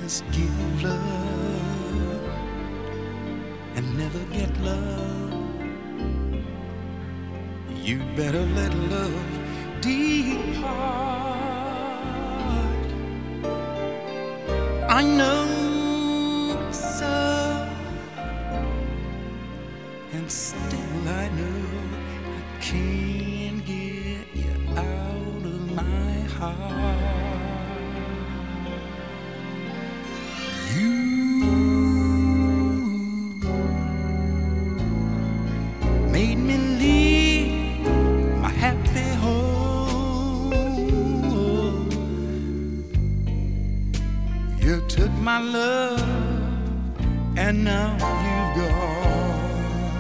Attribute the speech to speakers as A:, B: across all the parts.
A: just give love and never get love, you'd better let love depart. I know it's so, and still I know I can't get you out of my heart. You made me leave my happy home. You took my love and now you've gone.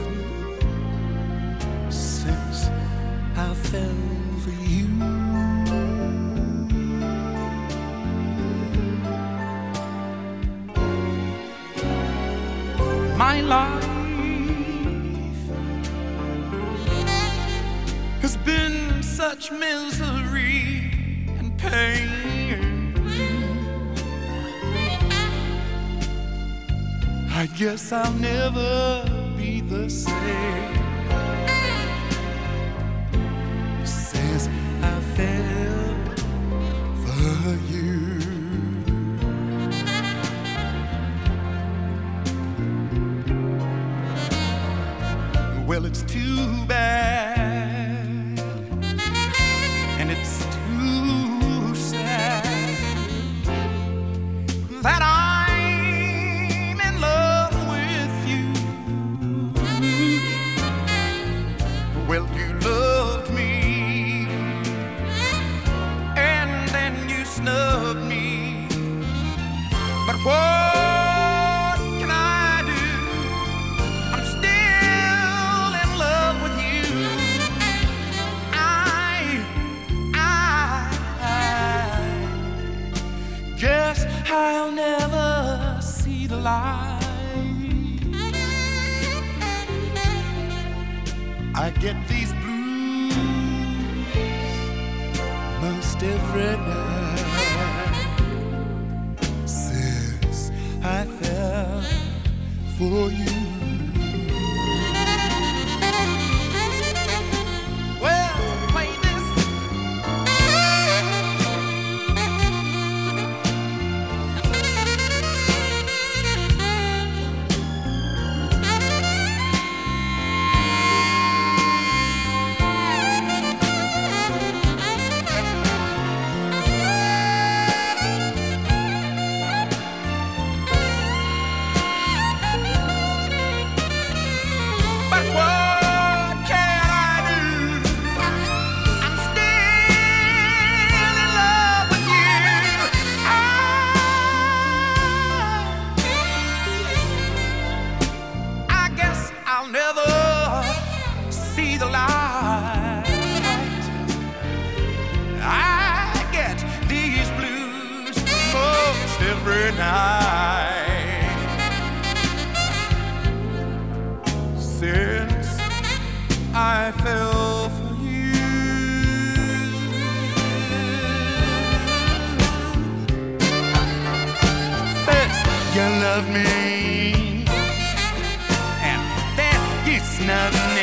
A: Since I fell for you, my life has been such misery and pain. I guess I'll never be the same. Since I fell for you. Well, it's too bad, and it's too sad that I'm in love with you. Well, you loved me, and then you snubbed me. But what can I do? I'm still in love with you. I guess I'll never see the light. I get these blues most every night since I fell for you. Well, play this. But what can I do? I'm still in love with you. I guess I'll never see the light. I get these blues most every night since I fell for you. First you loved me, and then you snubbed me.